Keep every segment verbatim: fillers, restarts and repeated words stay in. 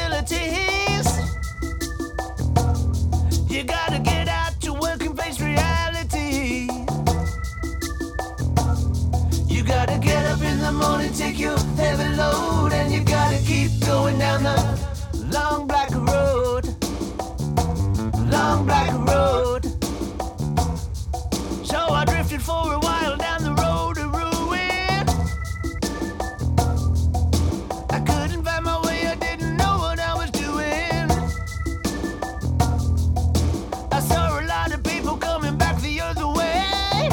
responsibilities. You gotta get out to work and face reality. You gotta get up in the morning, take your heavy load, and you gotta keep going down the long black road. Long black road. So I drifted for a while down the road to ruin. I couldn't find my way, I didn't know what I was doing. I saw a lot of people coming back the other way.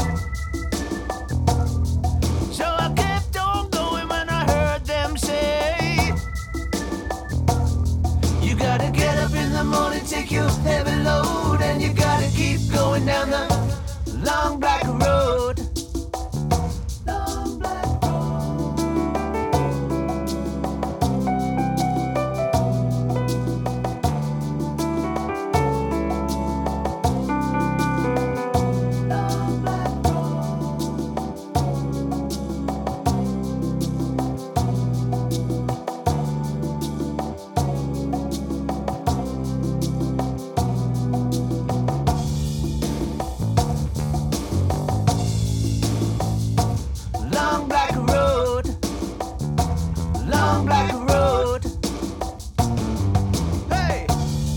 So I kept on going when I heard them say, you gotta get up in the morning, take your heavy load, and you gotta keep going down the long black road. Long black Long black Long black road. Long black road. Hey!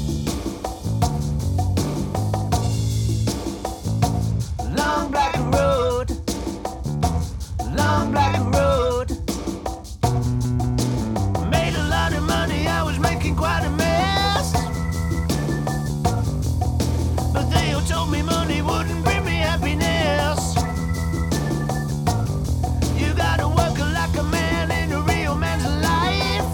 Long black road. Long black road. Made a lot of money, I was making quite a mess. But they all told me money wouldn't bring me happiness. You gotta work like a man in a real man's life.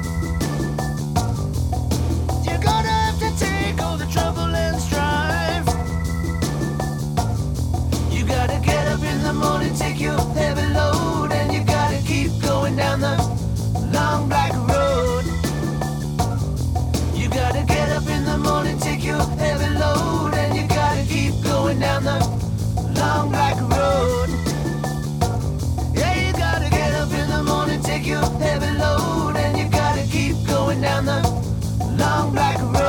You're gonna have to take all the trouble and strive. You gotta get up in the morning, take your heavy load, and you gotta keep going down the long black road. You gotta get up in the morning, take your heavy load, and you gotta keep going down the long black road. Yeah, you gotta get up in the morning, take your heavy load, and you gotta keep going down the long black road.